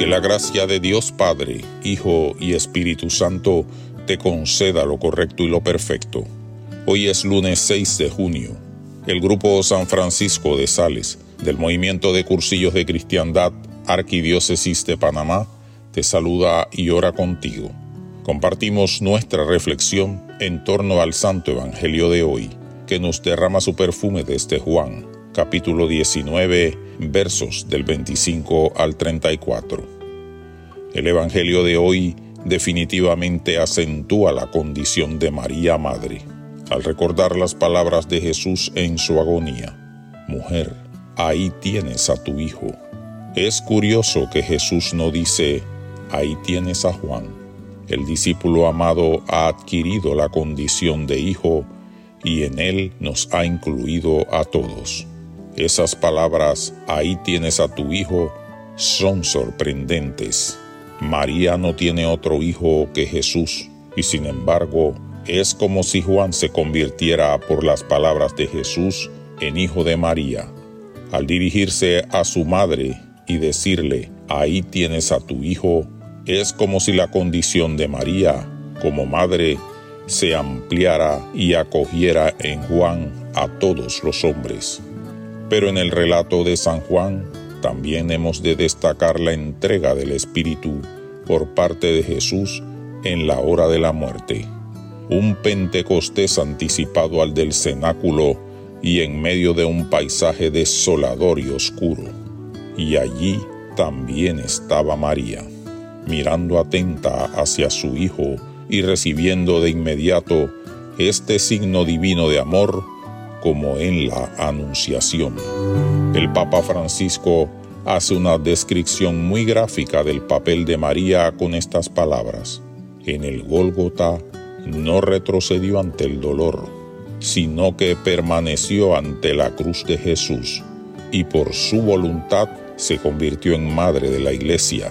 Que la gracia de Dios Padre, Hijo y Espíritu Santo te conceda lo correcto y lo perfecto. Hoy es lunes 6 de junio. El Grupo San Francisco de Sales, del Movimiento de Cursillos de Cristiandad, Arquidiócesis de Panamá, te saluda y ora contigo. Compartimos nuestra reflexión en torno al Santo Evangelio de hoy, que nos derrama su perfume desde Juan, capítulo 19, versos del 25 al 34. El Evangelio de hoy definitivamente acentúa la condición de María Madre, al recordar las palabras de Jesús en su agonía. Mujer, ahí tienes a tu hijo. Es curioso que Jesús no dice, ahí tienes a Juan. El discípulo amado ha adquirido la condición de hijo y en él nos ha incluido a todos. Esas palabras, ahí tienes a tu hijo, son sorprendentes. María no tiene otro hijo que Jesús, y sin embargo, es como si Juan se convirtiera por las palabras de Jesús en hijo de María. Al dirigirse a su madre y decirle, ahí tienes a tu hijo, es como si la condición de María, como madre, se ampliara y acogiera en Juan a todos los hombres. Pero en el relato de San Juan, también hemos de destacar la entrega del Espíritu por parte de Jesús en la hora de la muerte. Un Pentecostés anticipado al del cenáculo y en medio de un paisaje desolador y oscuro. Y allí también estaba María, mirando atenta hacia su hijo y recibiendo de inmediato este signo divino de amor como en la Anunciación. El Papa Francisco hace una descripción muy gráfica del papel de María con estas palabras. En el Gólgota no retrocedió ante el dolor, sino que permaneció ante la cruz de Jesús y por su voluntad se convirtió en madre de la Iglesia.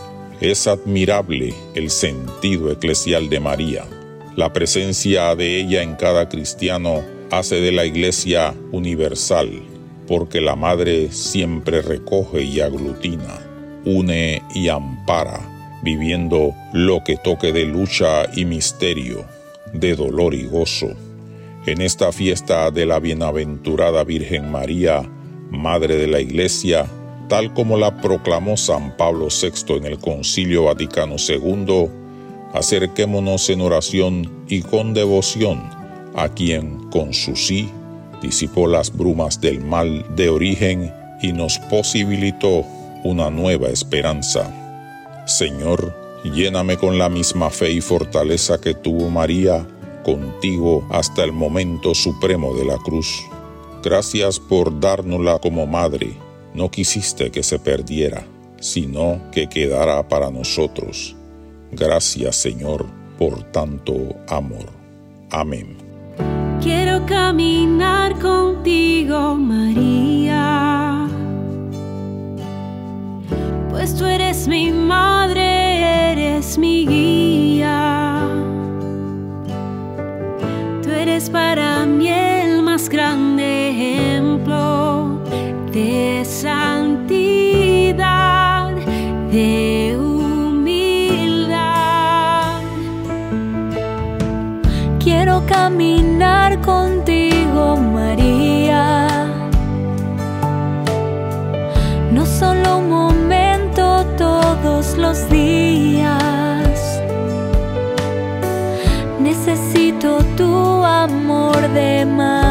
Es admirable el sentido eclesial de María. La presencia de ella en cada cristiano hace de la Iglesia universal, porque la Madre siempre recoge y aglutina, une y ampara, viviendo lo que toque de lucha y misterio, de dolor y gozo. En esta fiesta de la bienaventurada Virgen María, Madre de la Iglesia, tal como la proclamó San Pablo VI en el Concilio Vaticano II, acerquémonos en oración y con devoción a quien, con su sí, disipó las brumas del mal de origen y nos posibilitó una nueva esperanza. Señor, lléname con la misma fe y fortaleza que tuvo María contigo hasta el momento supremo de la cruz. Gracias por dárnosla como madre. No quisiste que se perdiera, sino que quedara para nosotros. Gracias, Señor, por tanto amor. Amén. Quiero caminar contigo, María, pues tú eres mi madre, eres mi guía. Tú eres para mí el más grande ejemplo de santidad, de humildad. Quiero caminar contigo, María, no solo un momento, todos los días. Necesito tu amor de madre.